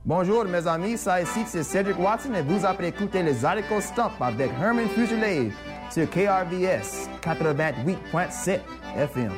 Bonjour mes amis, ça ici c'est Cedric Watson et vous avez écouté les articles Stump avec Herman Fuselier sur KRVS 88.7 FM.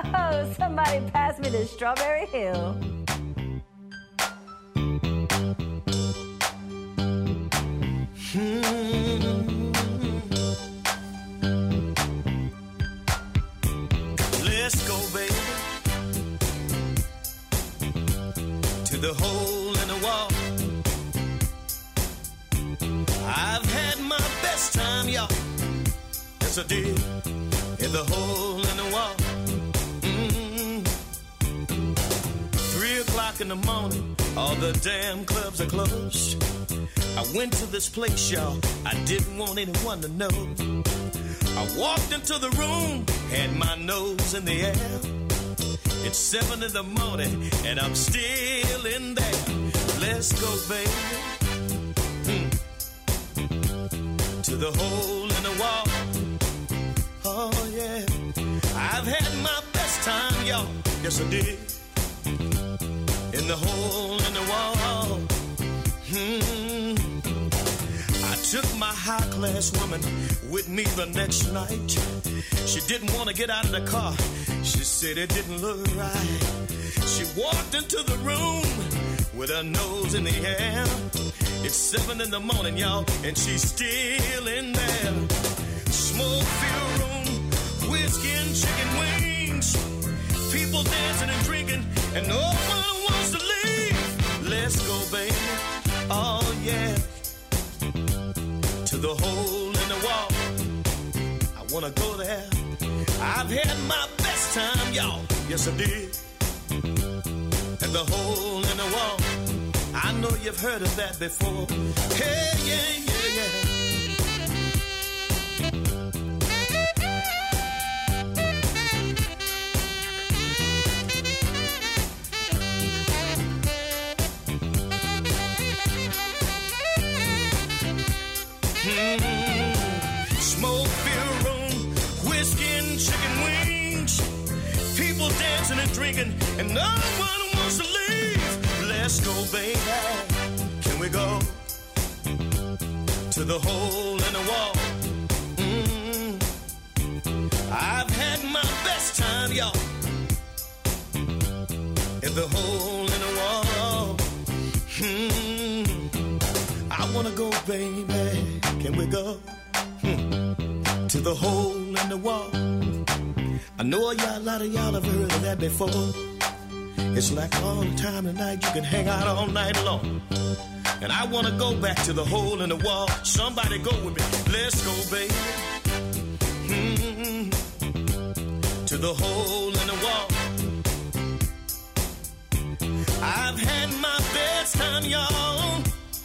Oh, somebody pass me the Strawberry Hill. Let's go, baby, to the hole in the wall. I've had my best time, y'all. Yes, I did, in the hole in the wall. 3 o'clock in the morning, all the damn clubs are closed. I went to this place, y'all, I didn't want anyone to know. I walked into the room, had my nose in the air. It's 7 in the morning, and I'm still in there. Let's go, baby, to the hole in the wall. Oh, yeah, I've had my best time, y'all. Yes, I did, in the hole in the wall. I took my high-class woman with me the next night. She didn't want to get out of the car. She said it didn't look right. She walked into the room with her nose in the air. It's 7 in the morning, y'all, and she's still in there. Smoke-filled room, whiskey and chicken wings. People dancing and drinking, and no one wants to leave. Let's go, baby. Oh, yeah, to the hole in the wall. I want to go there. I've had my best time, y'all. Yes, I did. And the hole in the wall. I know you've heard of that before. Hey, yeah, yeah, yeah. Smoke-filled room, whiskey and chicken wings. People dancing and drinking, and no one wants to leave. Let's go, baby. Can we go to the hole in the wall? I've had my best time, y'all, in the hole in the wall. I wanna go, baby. Can we go to the hole in the wall? I know a lot of y'all have heard of that before. It's like all the time tonight, you can hang out all night long. And I wanna go back to the hole in the wall. Somebody go with me. Let's go, baby. To the hole in the wall. I've had my best time, y'all,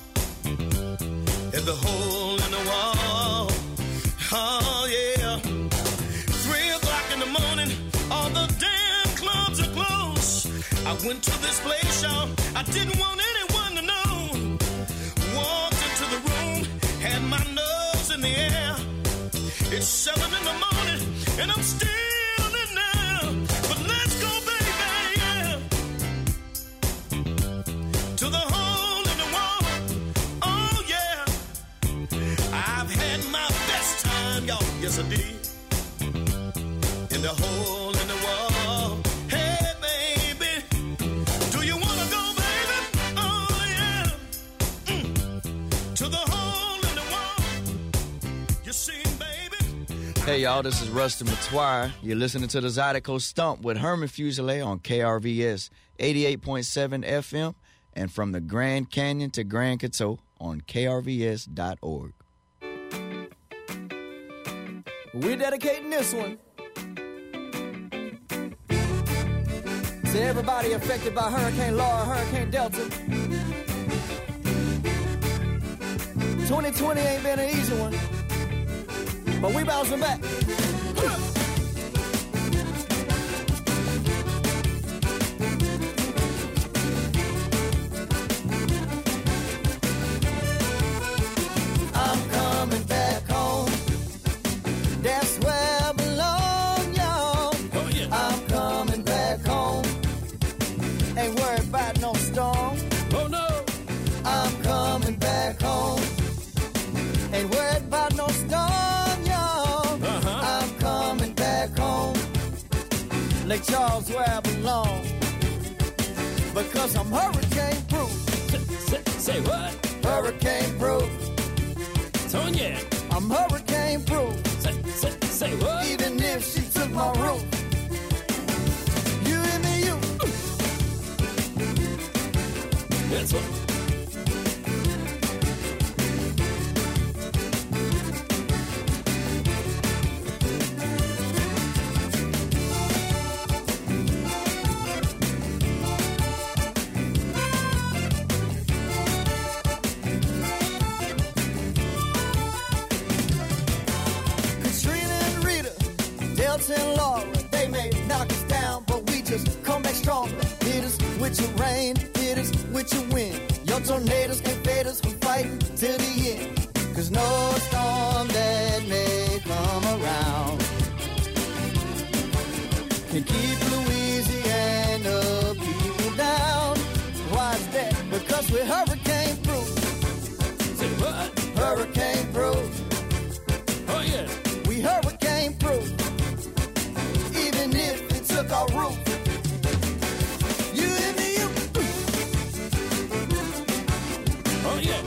in the hole in the wall. Oh, yeah. 3 o'clock in the morning, all the damn clubs are closed. I went to this place, y'all, I didn't want anyone to know. Walked into the room, had my nose in the air. It's 7 in the morning, and I'm still in there. But let's go, baby, yeah, to the hole in the wall. Oh, yeah. I've had my best time, y'all. Yes, I did. In the hole in the wall. Hey, baby, do you want to go, baby? Oh, yeah. To the hole in the wall. You see, baby. Hey, y'all, this is Rusty Matoir. You're listening to the Zydeco Stump with Herman Fuselier on KRVS 88.7 FM and from the Grand Canyon to Grand Coteau on krvs.org. We're dedicating this one to everybody affected by Hurricane Laura, Hurricane Delta. 2020 ain't been an easy one, but we bouncing back. I'm coming back home. That's where I belong, y'all. Oh, yeah. I'm coming back home. Ain't worried about no storm. Oh, no. I'm coming back home. Ain't worried about no storm, y'all. I'm coming back Lake Charles where I belong. Because I'm hurricane proof. Say what? Hurricane proof. Tonya. I'm hurricane proof. Say what? Even if she took my roof. You and me, you. That's what. And Laura, they may knock us down, but we just come back stronger. Hit us with your rain, hit us with your wind. Your tornadoes can fade us from fighting till the end. Cause no storm that may come around can keep Louisiana people down. Why is that? Because we're hurricane proof. Say what? Hurricane proof. Oh yeah. We hurricane proof. Even if it took our roof. You and me, you. Oh yeah.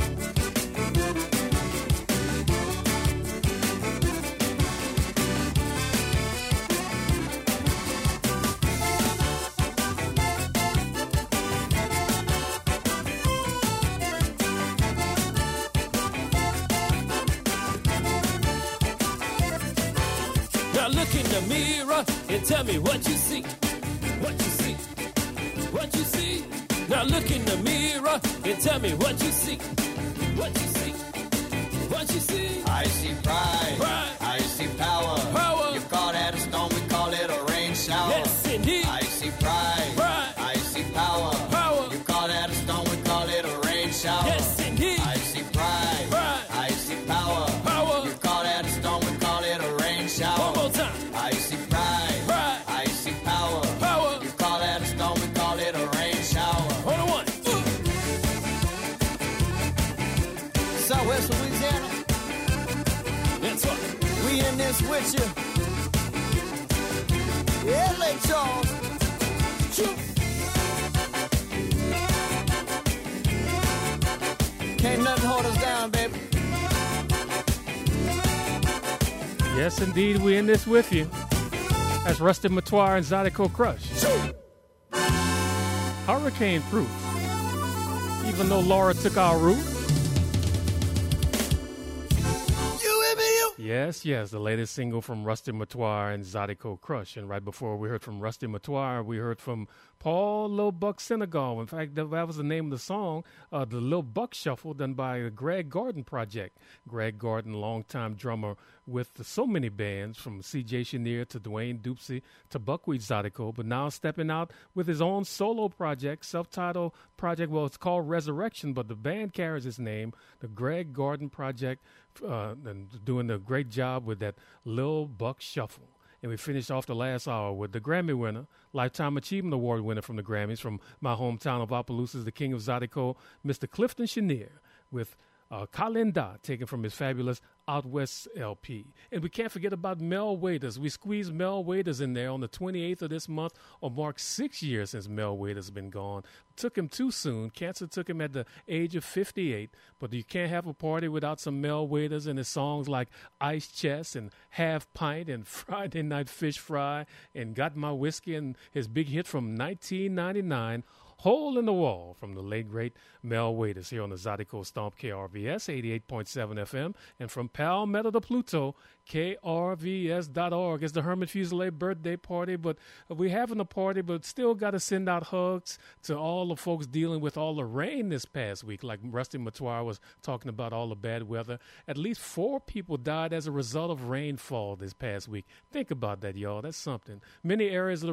Now look in the mirror and tell me what you see. What you see. What you see. Now look in the mirror and tell me what you see. What you see. What you see. I see pride. Pride. I see power. Power. You call that a storm, we call it a rain shower. Yes, indeed. I see pride. Pride. I see power. Power. You call that a storm, we call it a rain shower. Yes, indeed. I see pride. Pride. I see power. Power. You call that a storm, we call it a rain shower. One more time. I see pride. Pride. I see power. Power. You call that a storm, we call it a rain shower. Hold on one. Southwest Louisiana. That's what. We in this with you. Yeah, Lake Charles. Choo. Can't nothing hold us down, baby. Yes, indeed, we in this with you. That's Rusty Matoir and Zydeco Crush. Hurricane proof. Even though Laura took our route. You and me, you. Yes, the latest single from Rusty Matoir and Zydeco Crush. And right before we heard from Rusty Matoir, we heard from Paul Lil Buck Senegal. In fact, that was the name of the song, the Lil Buck Shuffle, done by the Greg Gordon Project. Greg Gordon, longtime drummer with so many bands, from C.J. Chenier to Dwayne Dupsy to Buckwheat Zydeco, but now stepping out with his own solo project, self-titled project. Well, it's called Resurrection, but the band carries his name, the Greg Gordon Project, and doing a great job with that Lil Buck Shuffle. And we finished off the last hour with the Grammy winner, Lifetime Achievement Award winner from the Grammys, from my hometown of Opelousas, the king of Zydeco, Mr. Clifton Chenier, with Kalinda, taken from his fabulous Out West LP. And we can't forget about Mel Waiters. We squeezed Mel Waiters in there on the 28th of this month, or mark 6 years since Mel Waiters been gone. Took him too soon. Cancer took him at the age of 58. But you can't have a party without some Mel Waiters and his songs like Ice Chest and Half Pint and Friday Night Fish Fry and Got My Whiskey, and his big hit from 1999, Hole in the Wall, from the late, great Mel Waiters, here on the Zydeco Stomp KRVS 88.7 FM, and from Palmetto to Pluto, KRVS.org. It's the Herman Fuselier birthday party, but we're having a party, but still got to send out hugs to all the folks dealing with all the rain this past week. Like Rusty Matoir was talking about all the bad weather. At least 4 people died as a result of rainfall this past week. Think about that, y'all. That's something. Many areas of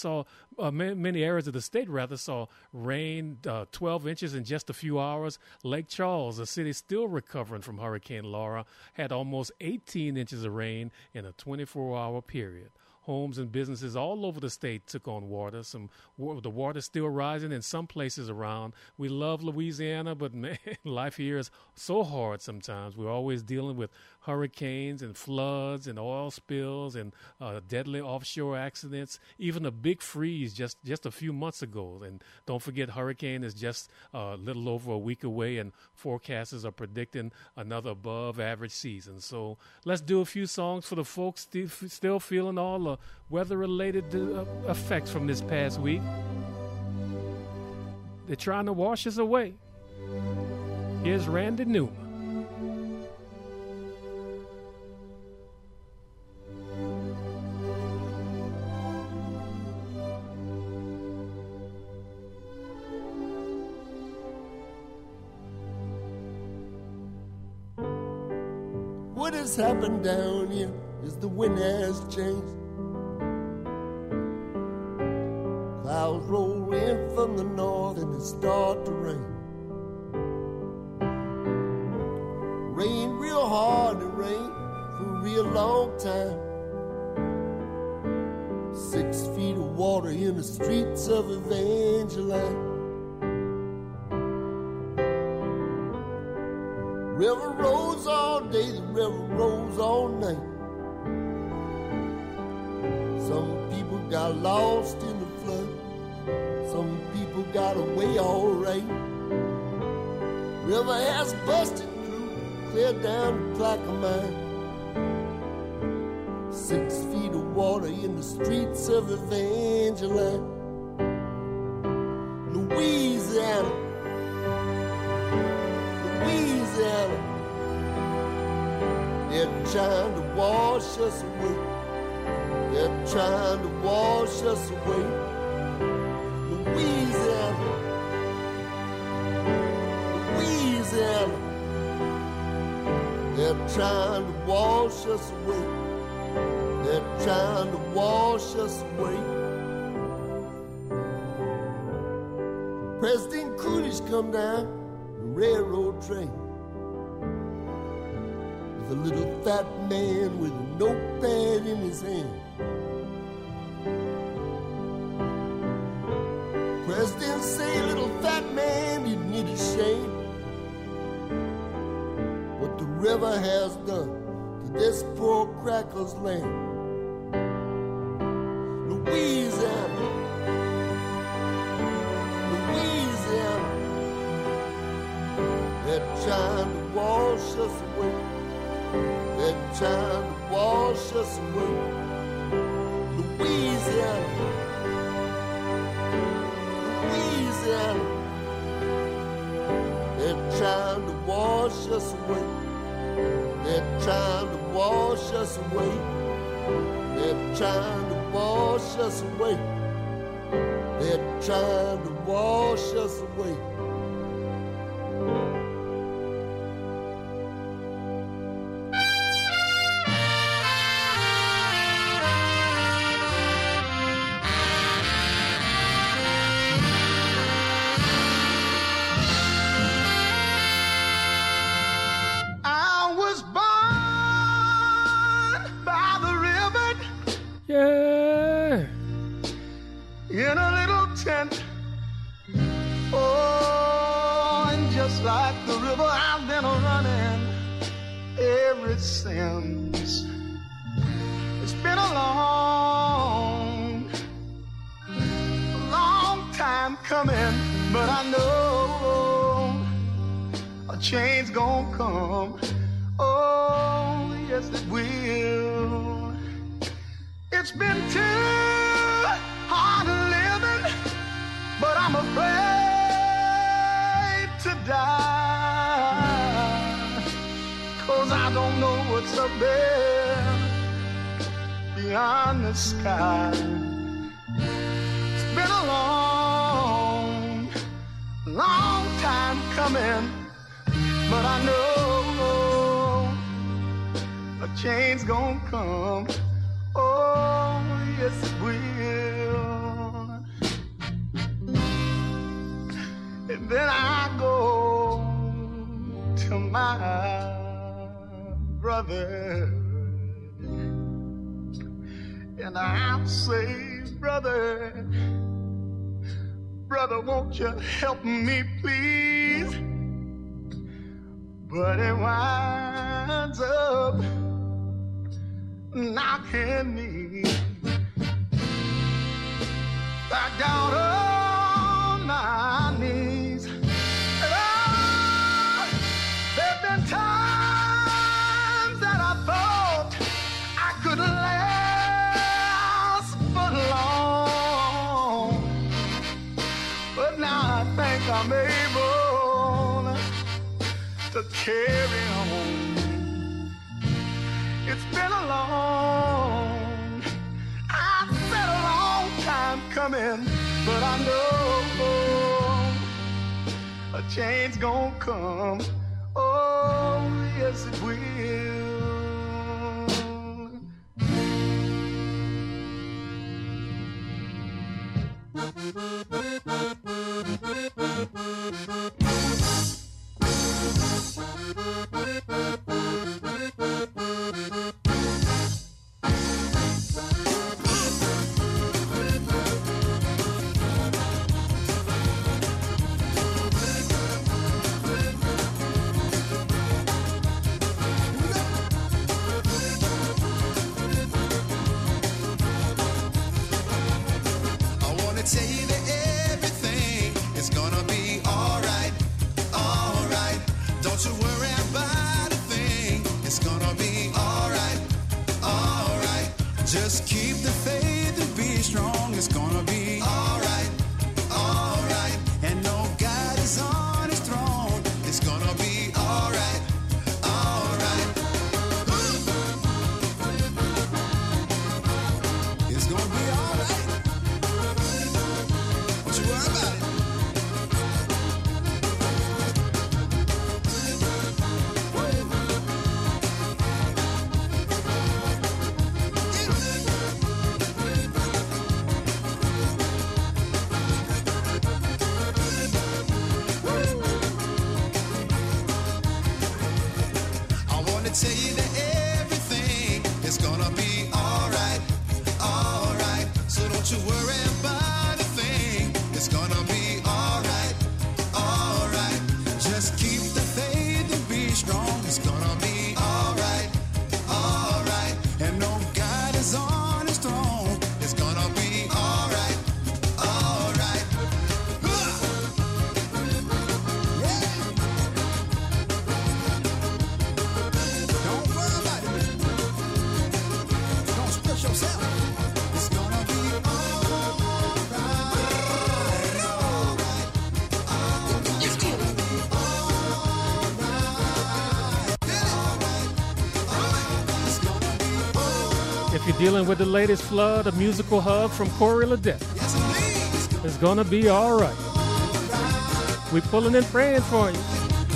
the state saw rain 12 inches in just a few hours. Lake Charles, a city still recovering from Hurricane Laura, had almost 18 inches of rain in a 24-hour period. homes and businesses all over the state took on water. The water's still rising in some places around. We love Louisiana, but man, life here is so hard sometimes. We're always dealing with hurricanes and floods and oil spills and deadly offshore accidents, even a big freeze just a few months ago. And don't forget, hurricane is just a little over a week away, and forecasters are predicting another above average season. So let's do a few songs for the folks still feeling all the weather-related effects from this past week. They're trying to wash us away. Here's Randy Newman. What has happened down here is the wind has changed. Clouds roll in from the north and it start to rain. Rain real hard and rain for a real long time. 6 feet of water in the streets of Evangeline. River rolls all day, the river rolls all night. Some people got lost in the flood. Some people got away all right. River has busted through, clear down the Plaquemine. 6 feet of water in the streets of Evangeline. Louisiana. They're trying to wash us away. They're trying to wash us away. Louisiana. They're trying to wash us away. They're trying to wash us away. President Coolidge come down the railroad train. A little fat man with a notepad in his hand. President say, little fat man, you need a shame. What the river has done to this poor cracker's land. Louisiana. They're trying to wash us away. They're trying to wash us away. Louisiana. They're trying to wash us away. They're trying to wash us away. They're trying to wash us away. They're trying to wash us away. Since it's been a long time coming, but I know a change gonna come. Oh, yes it will. It's been too hard living, but I'm afraid to die, 'cause I don't know what's up there beyond the sky. It's been a long time coming, but I know a change gonna come. Oh, yes it will. And then I go to my brother. I and I'll say, brother, won't you help me, please? But it winds up knocking me back down on my knees. And there've been times that I thought I could last for long, but now I think I'm able to carry on. It's been a long, I said a long time coming, but I know a change gonna come. Oh, yes it will. Just keep the faith and be strong. It's gonna be alright, alright. And no God is on his throne. It's gonna be alright, alright. It's gonna be alright. Don't you worry about it. Tell you that everything is gonna be alright, alright. So don't you worry about a thing. It's gonna be alright, alright. Just keep the faith and be strong. It's gonna be alright, alright. And no God is on his throne. It's gonna be alright, alright. Yeah. Don't worry about it. Don't stress yourself. It's gonna be alright. It's gonna be alright. If you're dealing with the latest flood, a musical hug from Corey Ledette, it's gonna be all right. We're pulling and praying for you.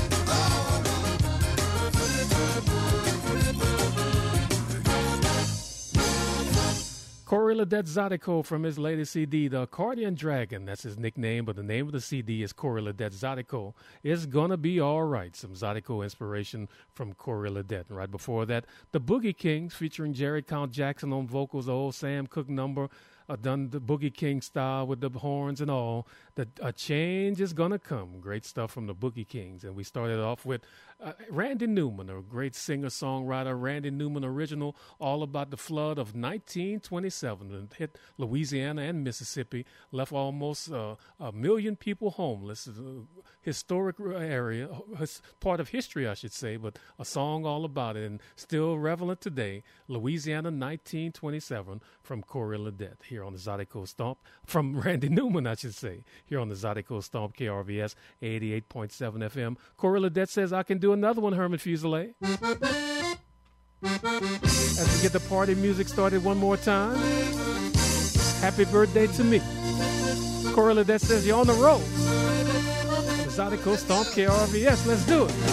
Corey Ledette Zydeco from his latest CD, The Accordion Dragon. That's his nickname, but the name of the CD is Corey Ledette Zydeco. It's gonna be all right. Some Zydeco inspiration from Corey Ledette. And right before that, The Boogie Kings featuring Jerry Count Jackson on vocals, the old Sam Cooke number, done the Boogie King style with the horns and all. A change is gonna come. Great stuff from the Boogie Kings. And we started off with Randy Newman, a great singer-songwriter. Randy Newman original, all about the flood of 1927. It hit Louisiana and Mississippi, left almost a million people homeless. It's a historic area, part of history, I should say, but a song all about it and still relevant today. Louisiana 1927 from Corey Ledette here on the Zydeco Stomp. From Randy Newman, I should say, here on the Zydeco Stomp, KRVS 88.7 FM. Corey Ledette says, I can do another one, Herman Fuselier. As we get the party music started one more time. Happy birthday to me. Corey Ledette says, you're on the road. The Zydeco Stomp, KRVS. Let's do it.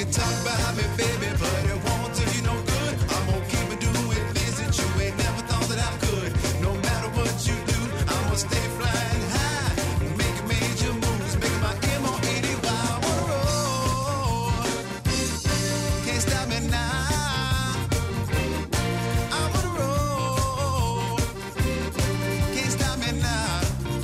can talk about me, baby, but it won't do you no good. I'm gonna keep it doing things that you ain't never thought that I could. No matter what you do, I'm gonna stay flying high, making major moves, making my M-O-N-E while I wanna roll. Can't stop me now. I wanna roll. Can't stop me now.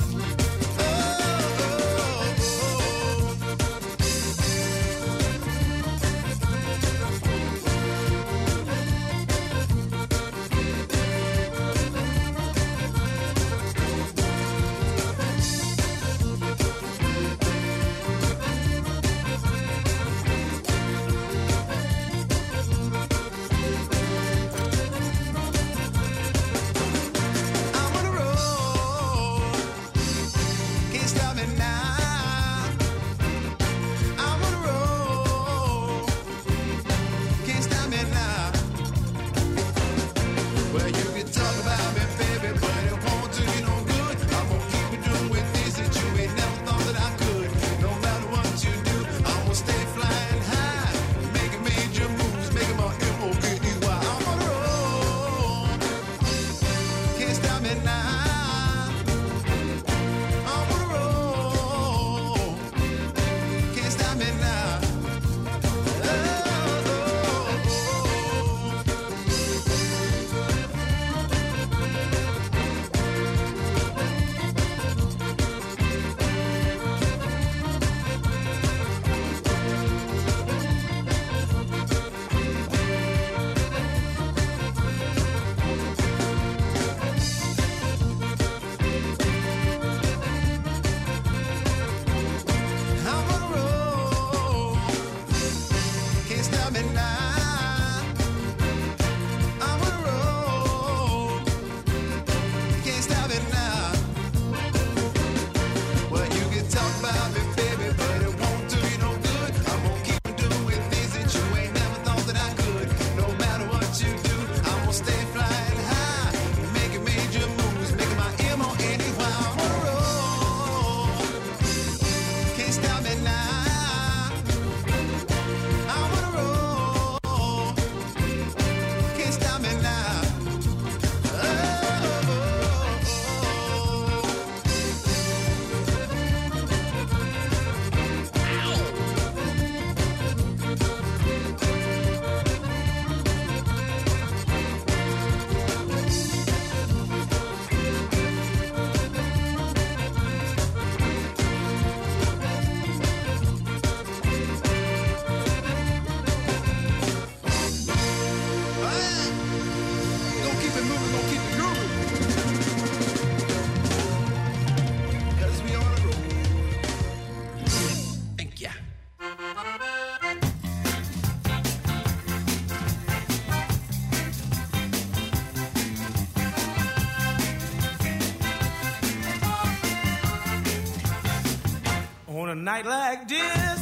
On a night like this,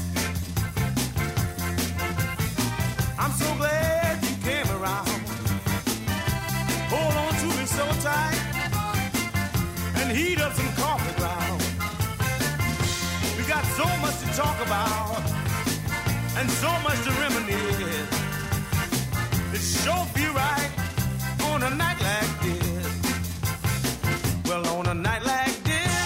I'm so glad you came around. Hold on to me so tight and heat up some coffee ground. We got so much to talk about and so much to reminisce. It sure feel right on a night like this. Well, on a night like this,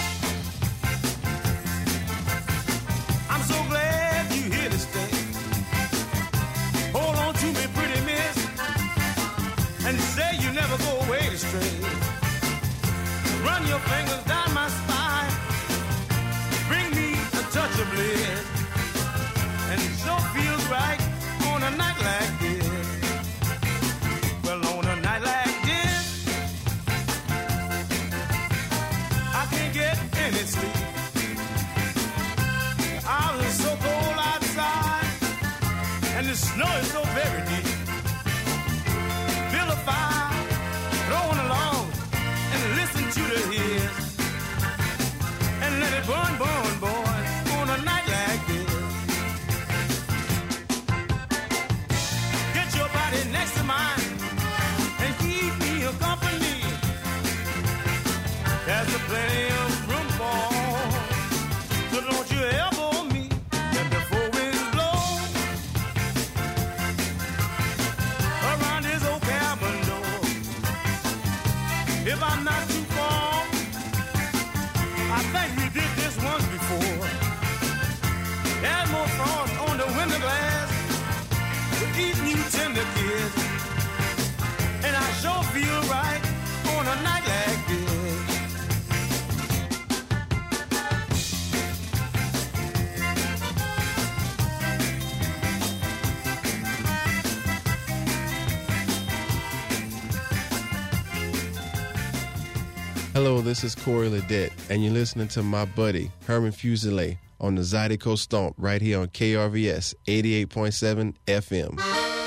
I'm so glad you're here to stay. Hold on to me, pretty miss, and say you never go away astray. Run your fingers down my spine, bring me a touch of bliss, and it sure feels right on a night like this. Well, on a night like this, I can't get any sleep. I was so cold outside, and the snow is so very deep. Build a fire, throwing along, and listen to the hits, and let it burn, burn, boy, on a night like this. Get your body next to mine, and keep me a company. There's a plenty of room for, so don't you ever me. Let the four winds blow, Hello, this is Corey Ledette, and you're listening to my buddy, Herman Fuselier, on the Zydeco Stomp right here on KRVS 88.7 FM.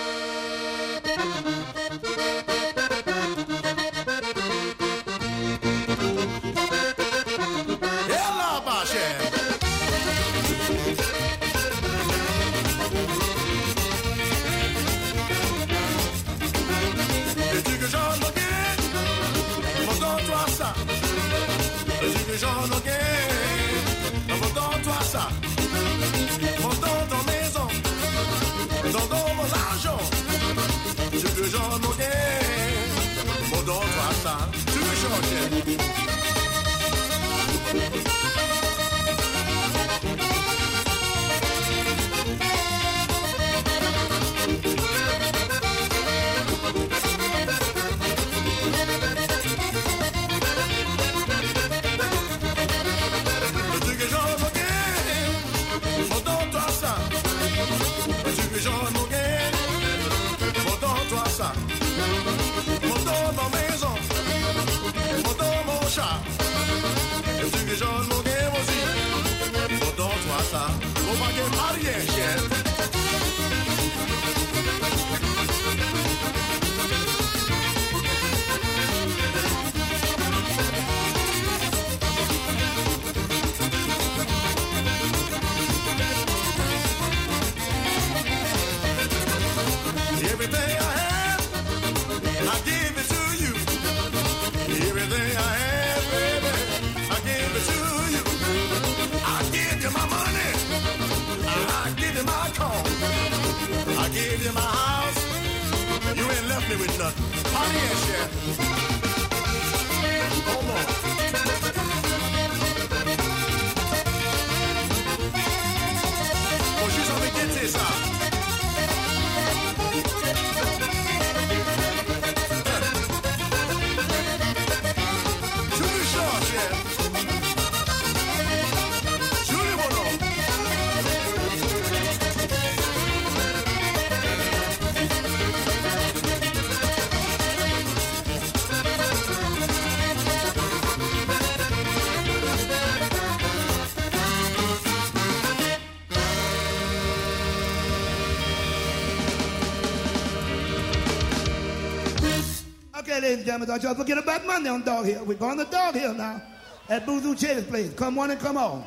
Ladies and gentlemen, don't y'all forget about Monday on Dog Hill. We're going to Dog Hill now at Boozoo Chili's place. Come on and come on.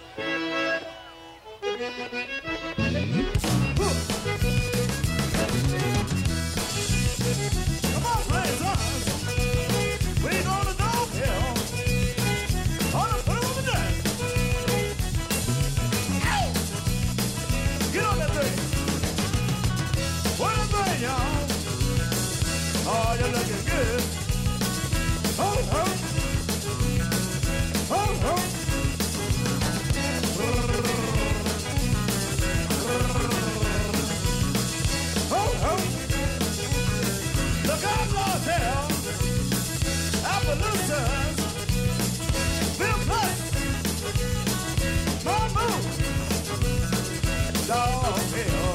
Come on, Blazers. We're going to Dog Hill. On the put on the deck. Ow! Get on that thing. What a thing, y'all. Oh, you're looking good. Oh, oh. Oh, oh. Oh, oh. Look out, Lawtell. Appaloosas. Bill Clinton. Bamboo. Dog Hill.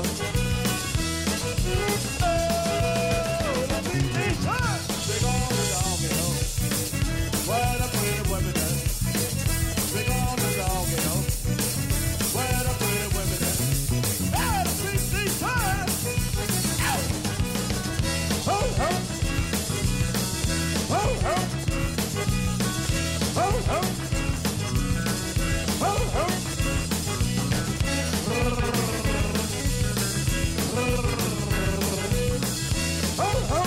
Where the pretty women at? Bring on the Dog Hill. Where the pretty women at? Hey, the sweet time! Ow! Ho, ho! Ho, ho! Ho, ho! Ho, ho! Ho, ho!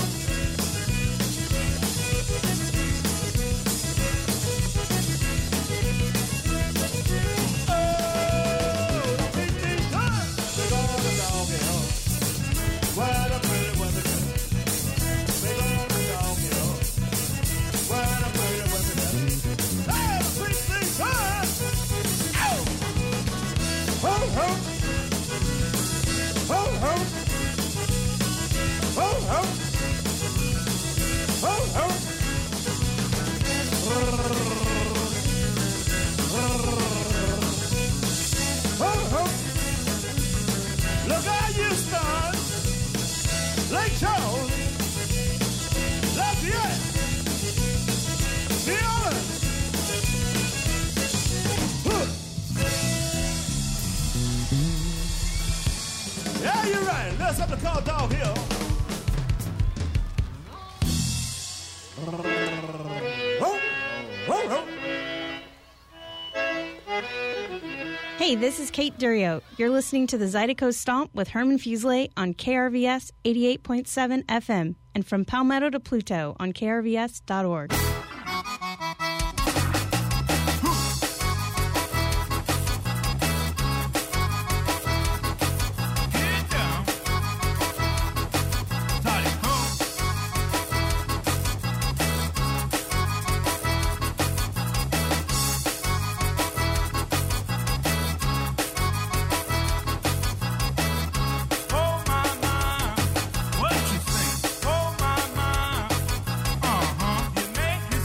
Look out, Houston, Lake Charles, Lafayette, New Orleans. Yeah, you're right. Let's up the call Dog Hill. Hey, this is Kate Durio. You're listening to the Zydeco Stomp with Herman Fuselier on KRVS 88.7 FM and from Palmetto to Pluto on krvs.org. What you say? Oh my, you make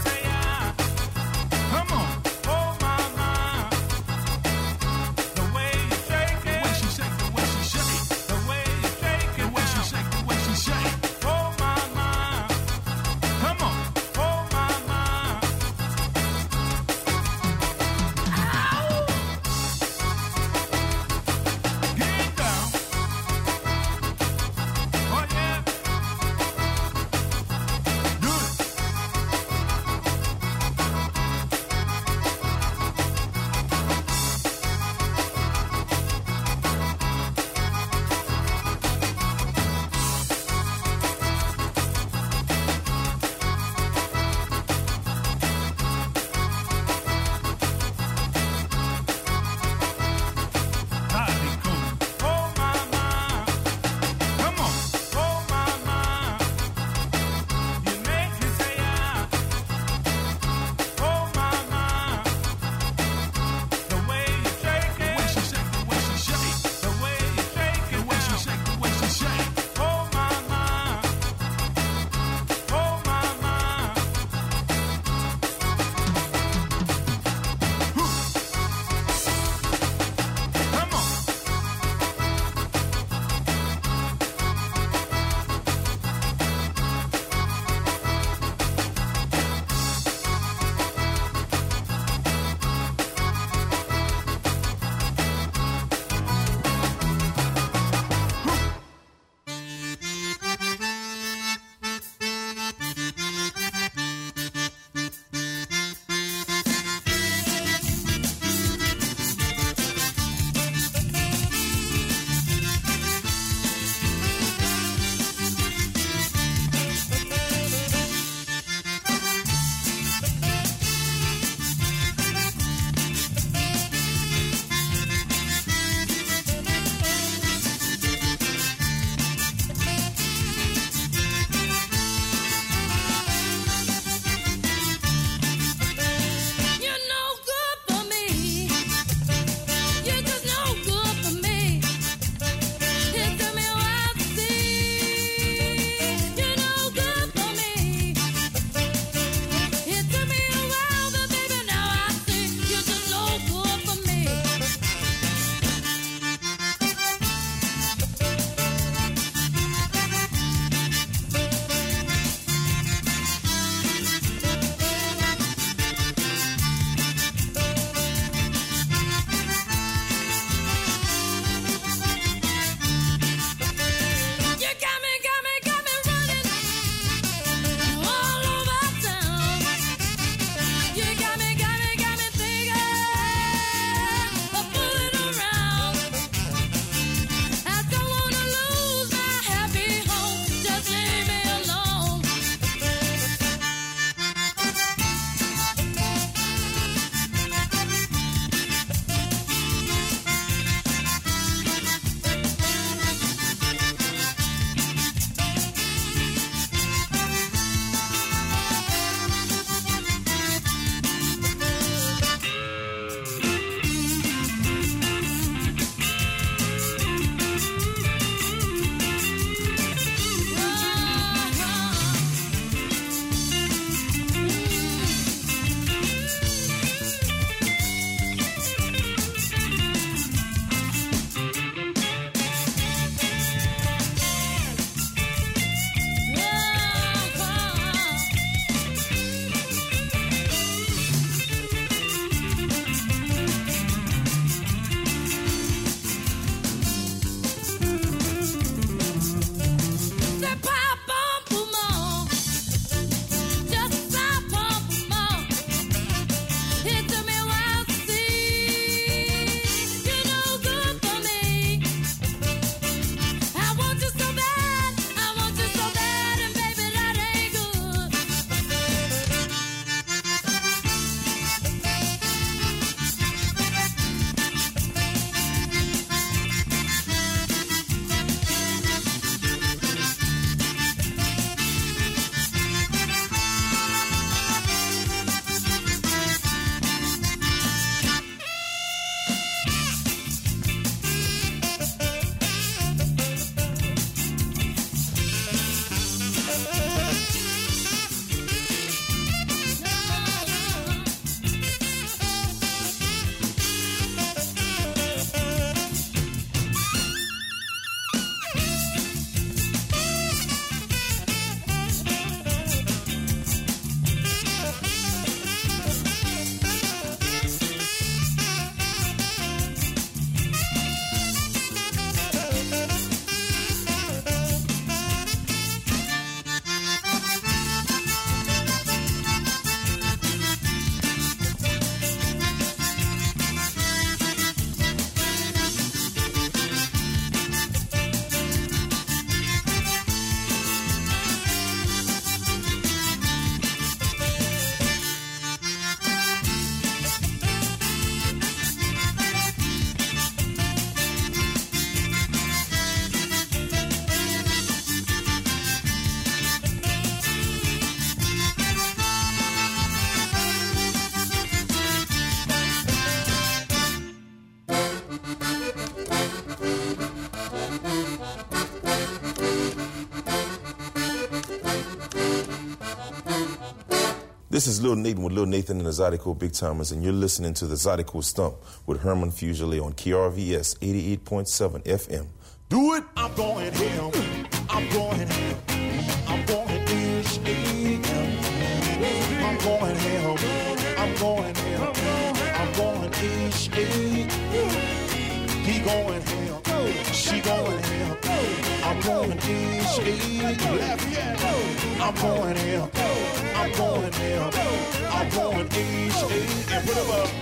This is Lil Nathan with Lil Nathan and the Zydeco Big Timers, and you're listening to the Zydeco Stump with Herman Fuselier on KRVS 88.7 FM. Do it! I'm going ham. I'm going ham. I'm going H-A-M. I'm going ham. I'm going ham. I'm going H-A-M. He going ham. She going ham. I'm going H-A-M. I'm going ham. I'm going ham. I'm going H-A-M. Put him up.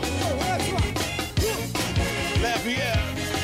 Lafayette.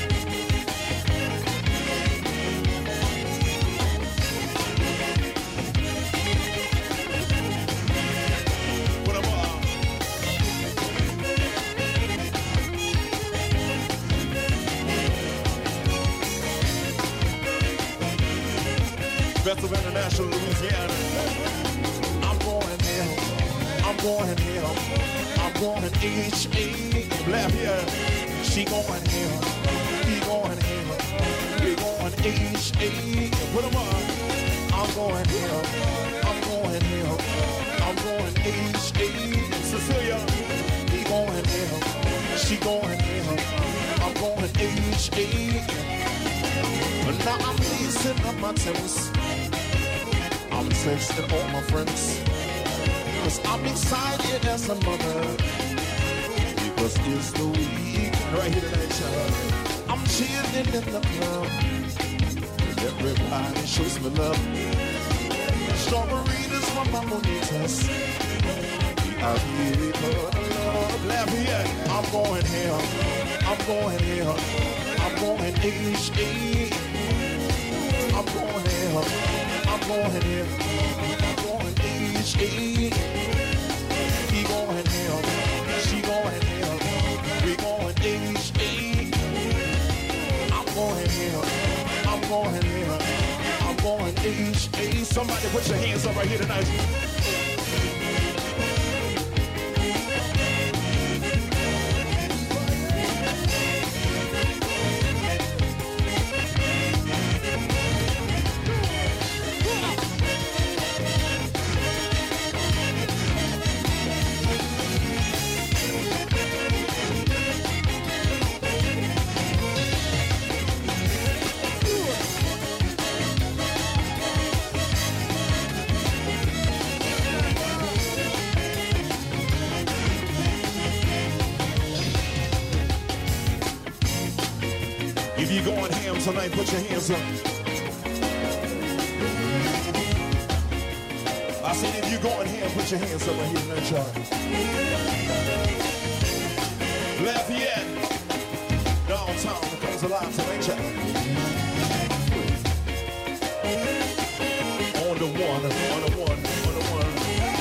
Best of International Louisiana. I'm going here. I'm going here. I'm going H-A. Lafayette. She going here. He going here. We going H-A. Put them up. I'm going here. I'm going here. I'm going H-A. Cecilia. He going here. She going here. I'm going H-A. But now I'm leasing up my tennis. I'm texting all my friends, cause I'm excited as a mother, because it's the weekend right here tonight, child. I'm chilling in the club, and everybody shows me love. Strawberries from my bonitas, I'm here for the love. Lafayette, I'm going here, I'm going here, I'm going H-A. I'm going here. I'm going here, I'm going H-A. He going here, she going here, we going H-A. I'm going here, I'm going here, I'm going H-A. Somebody put your hands up right here tonight. If you're going ham tonight, put your hands up. I said if you're going ham, put your hands up right here tonight, y'all. Lafayette, downtown comes alive tonight, y'all. On the one, on the one, on the one.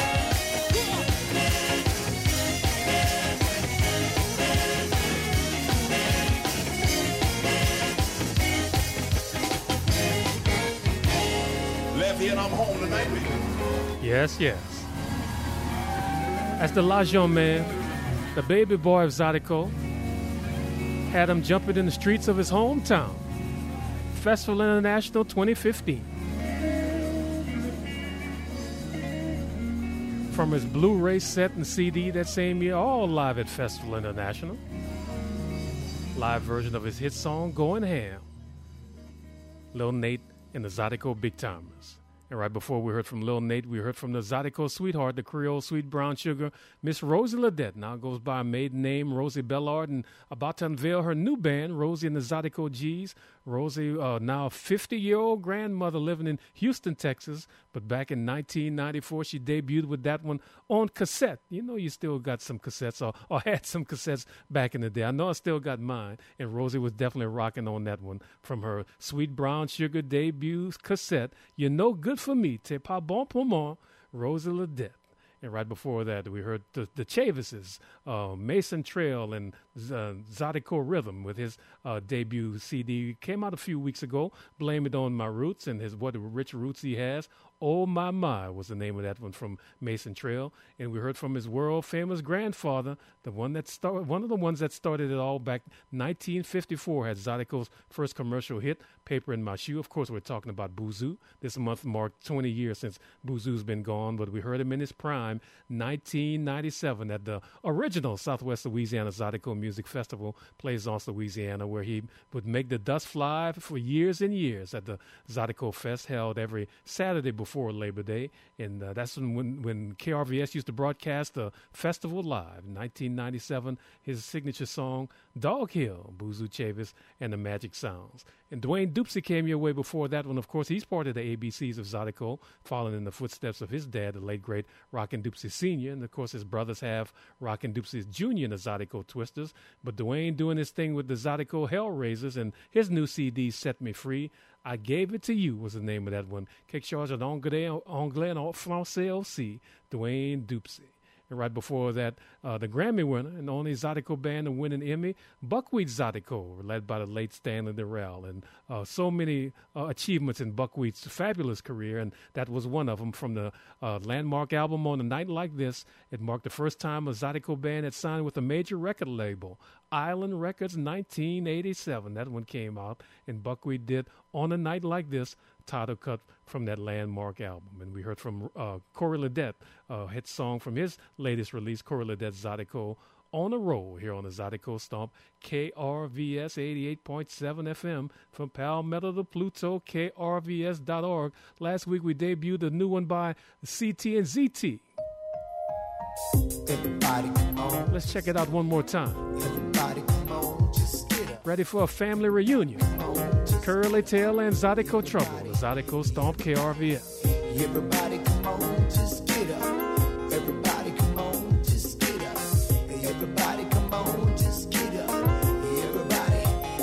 And I'm home tonight with you. Yes, yes. That's the Lajon man, the baby boy of Zydeco. Had him jumping in the streets of his hometown. Festival International 2015. From his Blu-ray set and CD that same year, all live at Festival International. Live version of his hit song, Going Ham. Lil Nate and the Zydeco Big Timers. And right before we heard from Lil Nate, we heard from the Zydeco sweetheart, the Creole Sweet Brown Sugar, Miss Rosie Ledette. Now goes by a maiden name, Rosie Bellard, and about to unveil her new band, Rosie and the Zydeco G's. Rosie, now a 50-year-old grandmother living in Houston, Texas. But back in 1994, she debuted with that one on cassette. You know you still got some cassettes or had some cassettes back in the day. I know I still got mine. And Rosie was definitely rocking on that one from her Sweet Brown Sugar debut cassette. You're No Good For Me, T'es Pas Bon Pour Moi, Rosie Ledette. And right before that, we heard the Chavises, Mason Trail, and Zydeco Rhythm with his debut CD. Came out a few weeks ago. Blame It On My Roots and what rich roots he has. Oh My was the name of that one from Mason Trail. And we heard from his world-famous grandfather, the one of the ones that started it all back 1954, had Zydeco's first commercial hit, Paper in My Shoe. Of course, we're talking about Boozoo. This month marked 20 years since Boozoo's been gone, but we heard him in his prime, 1997, at the original Southwest Louisiana Zydeco Music Festival, Plaisance, Louisiana, where he would make the dust fly for years and years at the Zydeco Fest, held every Saturday before Labor Day. And that's when KRVS used to broadcast the festival live. In 1997, his signature song, Dog Hill, Boozoo Chavis and the Magic Sounds. And Dwayne Dupsy came your way before that one. Of course, he's part of the ABCs of Zydeco, following in the footsteps of his dad, the late, great Rockin' Dupsy Sr. And, of course, his brothers have Rockin' Dupsy Jr. and the Zydeco Twisters. But Dwayne doing his thing with the Zydeco Hellraisers, and his new CD, Set Me Free. I Gave It to You was the name of that one. Quelque chose en anglais en français aussi, Dwayne Dupsy. And right before that, the Grammy winner and only Zydeco band to win an Emmy, Buckwheat Zydeco, led by the late Stanley Durrell. And so many achievements in Buckwheat's fabulous career, and that was one of them. From the landmark album On a Night Like This, it marked the first time a Zydeco band had signed with a major record label, Island Records, 1987. That one came out, and Buckwheat did On a Night Like This, title cut from that landmark album. And we heard from Corey Ledet, a hit song from his latest release, Corey Ledet's Zydeco, On a Roll, here on the Zydeco Stomp, KRVS 88.7 FM, from Palmetto to Pluto, KRVS.org. Last week we debuted a new one by CT and ZT. Everybody come on. Let's check it out one more time. Everybody come on, just get up. Ready for a family reunion. Curly Tail and Zydeco Trouble, the Zydeco Stomp, KRVS. Everybody come on, just get up. Everybody come on, just get up. Everybody come on, just get up. Everybody.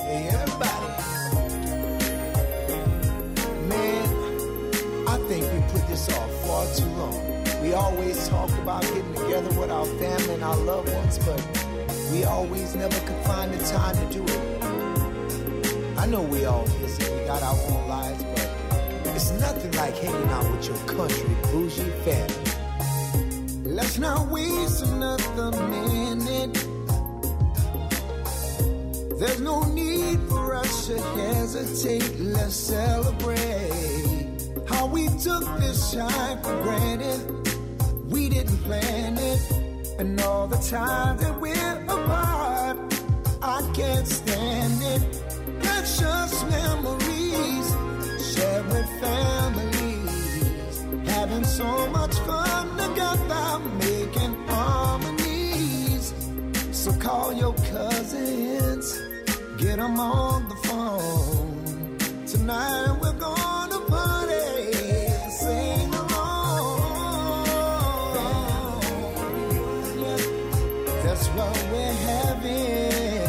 Man, I think we put this off far too long. We always talked about getting together with our family and our loved ones, but we always never could find the time to do it. I know we all busy, we got our own lives, but it's nothing like hanging out with your country bougie family. Let's not waste another minute. There's no need for us to hesitate. Let's celebrate how we took this time for granted. We didn't plan it, and all the time that we're apart, I can't stand it. Precious memories shared with families, having so much fun together, making harmonies. So call your cousins, get them on the phone. Tonight we're gonna party, sing along. That's what we're having.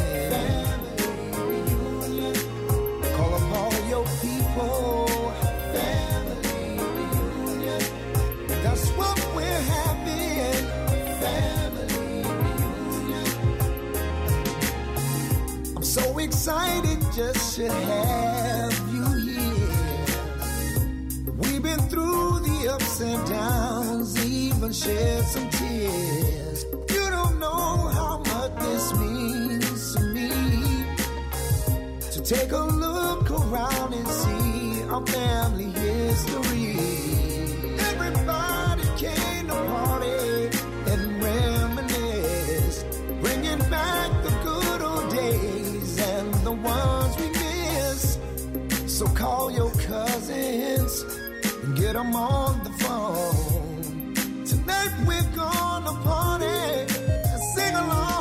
So excited just to have you here. We've been through the ups and downs, even shed some tears. You don't know how much this means to me. To take a look around and see our family history. Everybody came to party and reminisce, bringing back the good old days and the ones we miss. So call your cousins and get them on the phone. Tonight we're gonna party and sing along.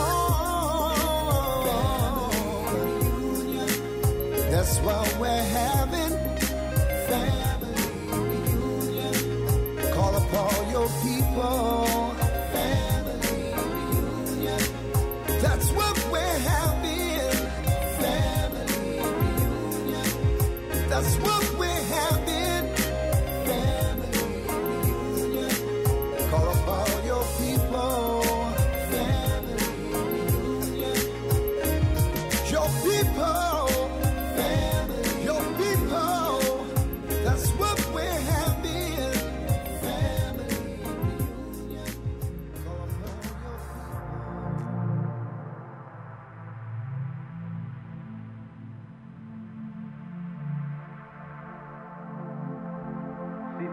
That's what we're having. Family reunion. Call up all your people. Family reunion. That's what we're having. Family reunion. That's what we're having. Family reunion. Call up all your people. Family reunion. Your people. Family. Your people. That's what we're having.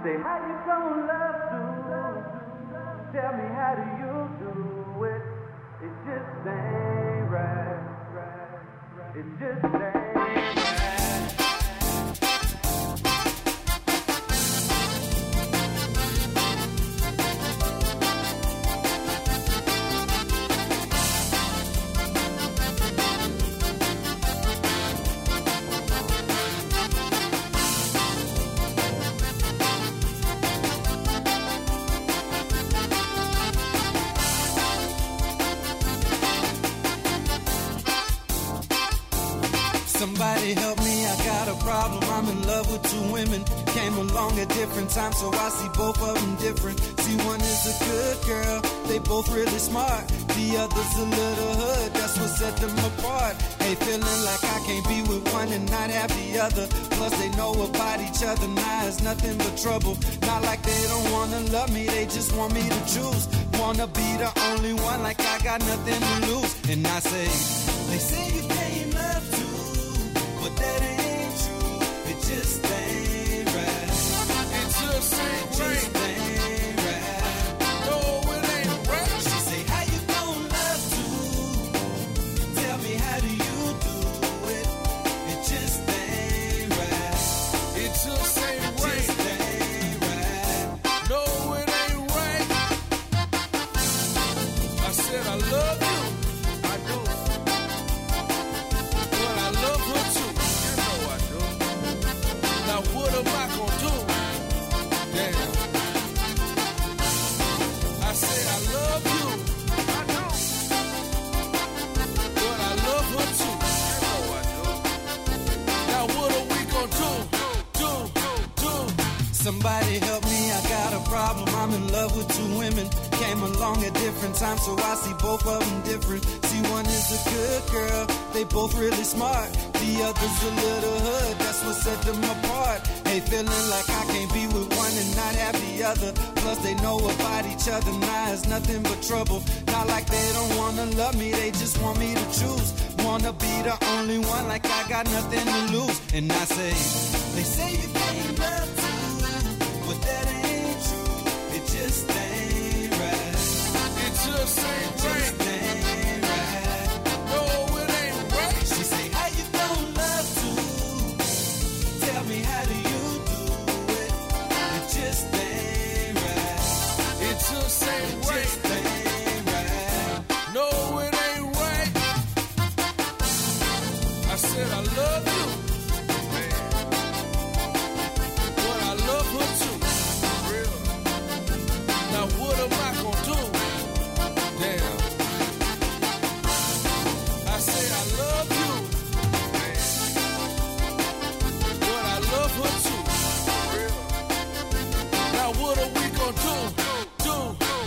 say, how you gonna love to? Tell me, how do you do it? It just ain't right. It just ain't right. Somebody help me, I got a problem. I'm in love with two women. Came along at different times, so I see both of them different. See, one is a good girl, they both really smart. The other's a little hood, that's what set them apart. Hey, feeling like I can't be with one and not have the other. Plus they know about each other, now it's nothing but trouble. Not like they don't wanna love me, they just want me to choose. Wanna be the only one, like I got nothing to lose. And I say, they say you can't love two, but that ain't true. It just ain't right. It just ain't right. No, it ain't right. She say, how you gonna love to? Tell me, how do you do it? It just ain't right. It just ain't right. It just ain't right. No, it ain't right. I said I love you. I do. But I love her too. You know I do. Now what am I gonna do? Damn. I say I love you. I do. But I love her too. You know I do. Now what are we gonna do? Do. Somebody help me, I got a problem. I'm in love with two women. Came along at different times, so I see both of them different. See, one is a good girl, they both really smart. The other's a little hood, that's what set them apart. Hey, feeling like I can't be with one and not have the other. Plus they know about each other, now it's nothing but trouble. Not like they don't wanna love me, they just want me to choose. Wanna be the only one, like I got nothing to lose. And I say, they say you can't love two, but that ain't true. It just ain't right. It just ain't right. No, it ain't right. She say, how you gonna love to? Tell me, how do you do it? It just ain't right. It just ain't right. It just ain't right. No, it ain't right. I said I love you. But I love her too. Real. Now what am I gonna do? Damn. I say I love you. But I love her too. Real. Now what are we gonna do? Do.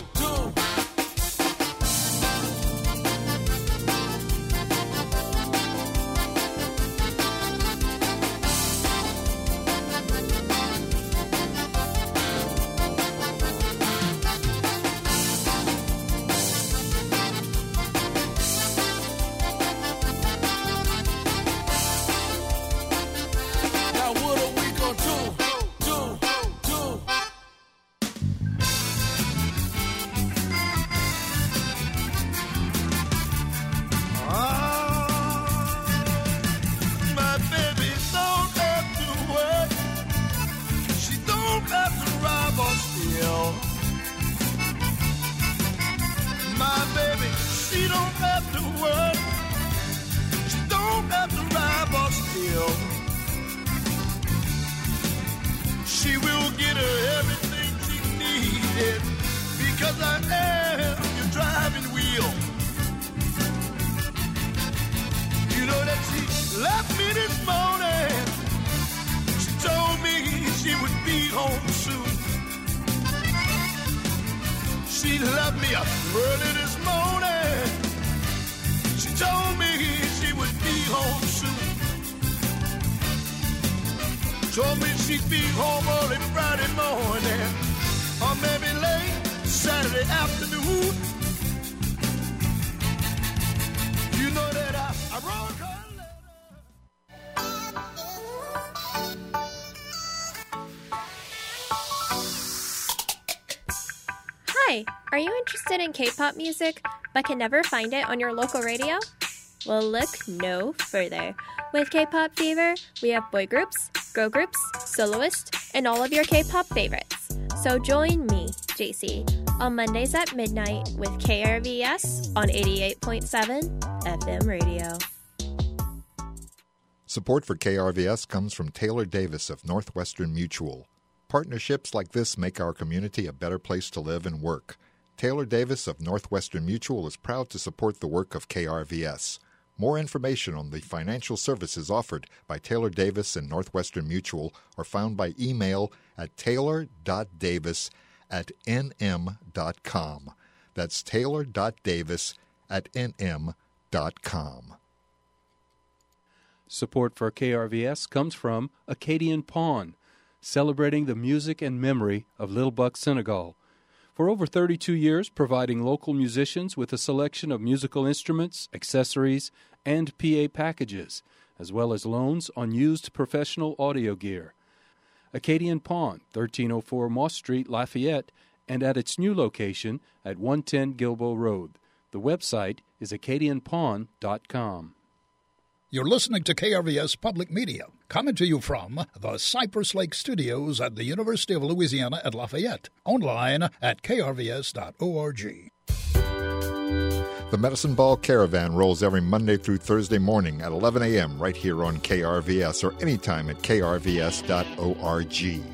Now what are we gonna do? My baby don't have to work. She don't have to rob or steal. My baby, she don't have to work. She don't have to rob or steal. She will get her everything she needed because I am your driving wheel. You know that she left me this morning. She told me she would be home soon. She left me up early this morning. She told me she would be home soon. Told me she'd be home early Friday morning, or maybe late Saturday afternoon. You know that I wrote her. Hi, are you interested in K-pop music but can never find it on your local radio? Well, look no further. With K-Pop Fever, we have boy groups, girl groups, soloists, and all of your K-pop favorites. So join me, JC, on Mondays at midnight with KRVS on 88.7 FM radio. Support for KRVS comes from Taylor Davis of Northwestern Mutual. Partnerships like this make our community a better place to live and work. Taylor Davis of Northwestern Mutual is proud to support the work of KRVS. More information on the financial services offered by Taylor Davis and Northwestern Mutual are found by email at taylor.davis@nm.com. That's taylor.davis@nm.com. Support for KRVS comes from Acadian Pawn, celebrating the music and memory of Little Buck Senegal. For over 32 years, providing local musicians with a selection of musical instruments, accessories, and PA packages, as well as loans on used professional audio gear. Acadian Pawn, 1304 Moss Street, Lafayette, and at its new location at 110 Gilboa Road. The website is acadianpawn.com. You're listening to KRVS Public Media, coming to you from the Cypress Lake Studios at the University of Louisiana at Lafayette. Online at krvs.org. The Medicine Ball Caravan rolls every Monday through Thursday morning at 11 a.m. right here on KRVS or anytime at krvs.org.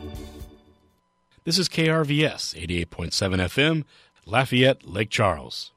This is KRVS 88.7 FM, Lafayette, Lake Charles.